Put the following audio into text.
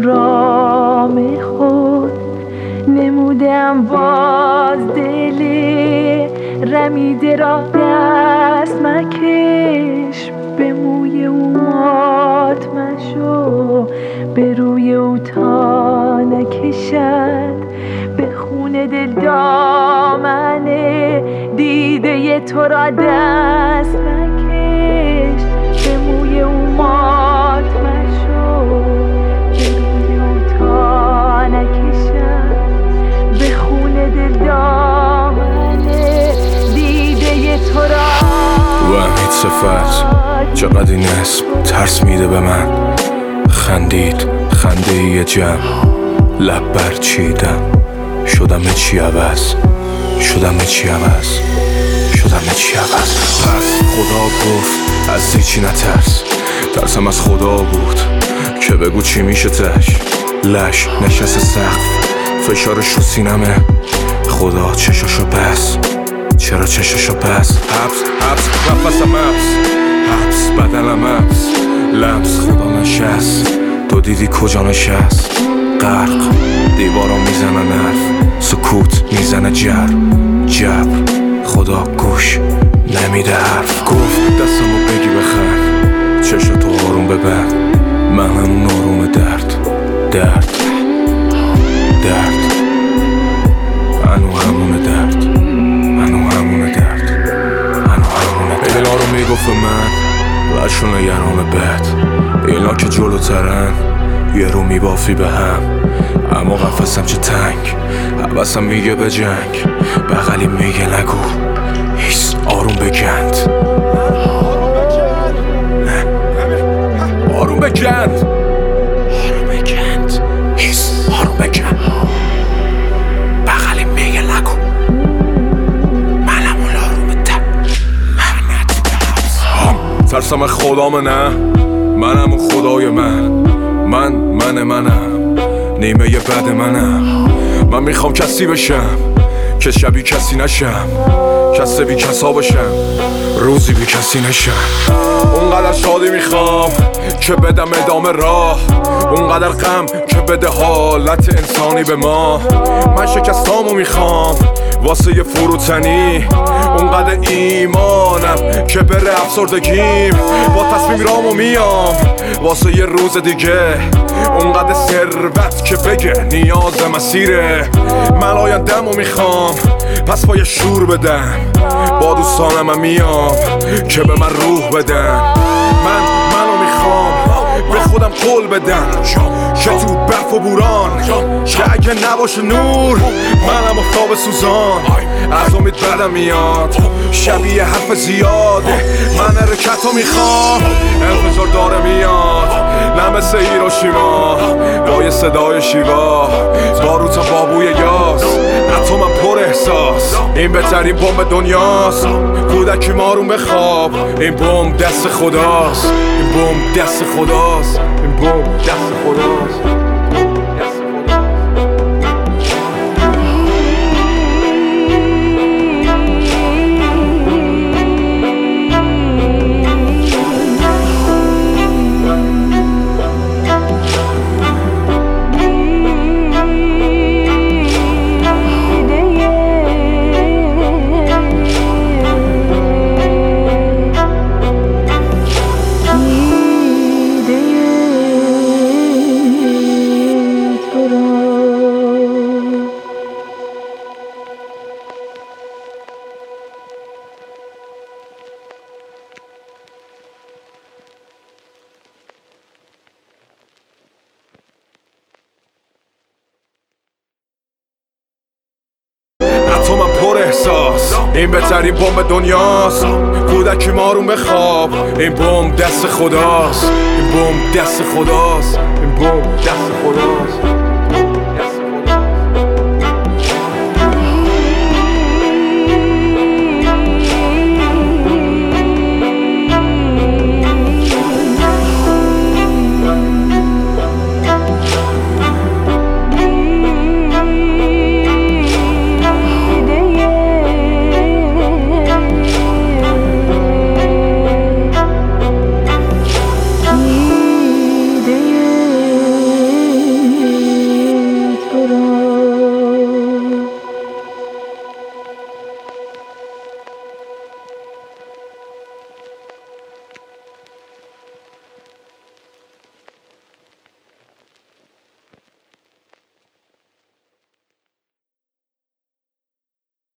رام خود نمودم باز دل رمیده را دست مکش، به موی او مات مشو، به روی او تا نکشد، به خون دل دامنه دیده تو را دست مکش، به موی او مات مشو، به روی او تا نکشد، به خون دل دامنه دیده تو را. وحید صفت چقدر این اسم ترس میده به من، خندید خنده یه جمع، لب برچیدم شدم چی عوض، شدم چی عوض، شدم چی عوض. پس خدا گفت از هیچی نترس، ترسم از خدا بود که بگو چی میشه تش. لش نشست سقف فشارش رو سینمه، خدا چشاشو بس، چرا چشاشو بس. حبس نفسم حبس بدنم حبس، لمس خدا نشست، تو دیدی کجا نشست. غرق دیوارا میزنن حرف، سکوت میزنه جبر، خدا گوش نمیده حرف. گفت دستمو بگی بخند، چشتو آروم ببند، من همون آروم درد انو همونه درد. اینا رو میگفت من بچون نگران بد، اینا که جلوترن یه رو میبافی به هم، اما قفصم چه تنگ، حوثم میگه به جنگ، بغلی میگه نگو هیس آروم بگند، آروم بگند هیس آروم بگند، بغلی میگه نگو منم اون آروم ده ترسم خدامه، نه منم اون خدای منم نیمه یه بد من میخوام کسی بشم که شبیه کسی نشم، کسی بی کسا بشم روزی بی کسی نشم. اونقدر شادی میخوام که بدم ادامه راه، اونقدر غم که بده حالت انسانی به ما. من شکستامو میخوام واسه یه فروتنی، اونقدر ایمانم که بره افسردگیم، با تصمیم رامو میام واسه یه روز دیگه، اونقدر ثروت که بگه نیاز مسیره. من آینده‌مو میخوام پس با یه شور بدم، با دوستانم میام که به من روح بدن. منو میخوام به خودم قول بدم که تو برف و بوران که اگه نباشه نور منم افتاب سوزان. از امید بدم میاد شبیه حرف زیاده، من حرکتو میخوام انفجار داره میاد، نه مثل هیروشیما با یه صدای شیوا، باروت بابوی یاس اتمم پر احساس. این بهترین بمب دنیاست، کودکی مارون بخواب، این بمب دست خداست، این بمب دست خداست، این بمب دست خداست. این بهترین بمب دنیاست، کودکی مارون بخواب، این بمب دست خداست، این بمب دست خداست، این بمب دست خداست.